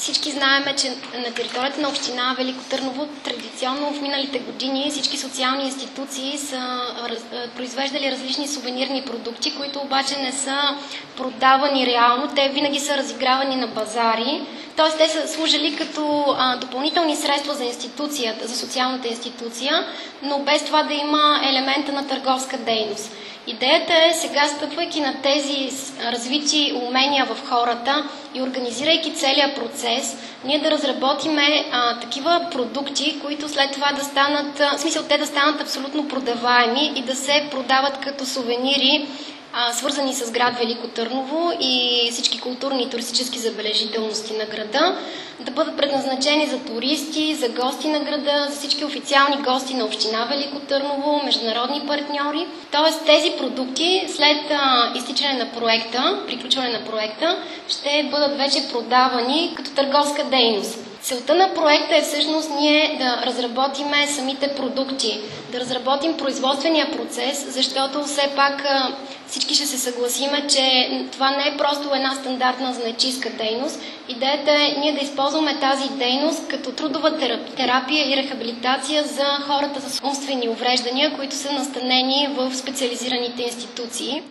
Всички знаем, че на територията на община Велико Търново традиционно в миналите години всички социални институции са произвеждали различни сувенирни продукти, които обаче не са продавани реално. Те винаги са разигравани на базари, т.е. те са служили като допълнителни средства за институцията, за социалната институция, но без това да има елемента на търговска дейност. Идеята е сега, стъпвайки на тези развити умения в хората и организирайки целият процес, ние да разработиме такива продукти, които след това да станат, в смисъл те да станат абсолютно продаваеми и да се продават като сувенири, свързани с град Велико Търново и всички културни и туристически забележителности на града, да бъдат предназначени за туристи, за гости на града, за всички официални гости на община Велико Търново, международни партньори. Тоест тези продукти след изтичане на проекта, приключване на проекта, ще бъдат вече продавани като търговска дейност. Целта на проекта е всъщност ние да разработиме самите продукти, да разработим производствения процес, защото все пак всички ще се съгласиме, че това не е просто една стандартна занаятчийска дейност. Идеята е ние да използваме тази дейност като трудова терапия и рехабилитация за хората с умствени увреждания, които са настанени в специализираните институции.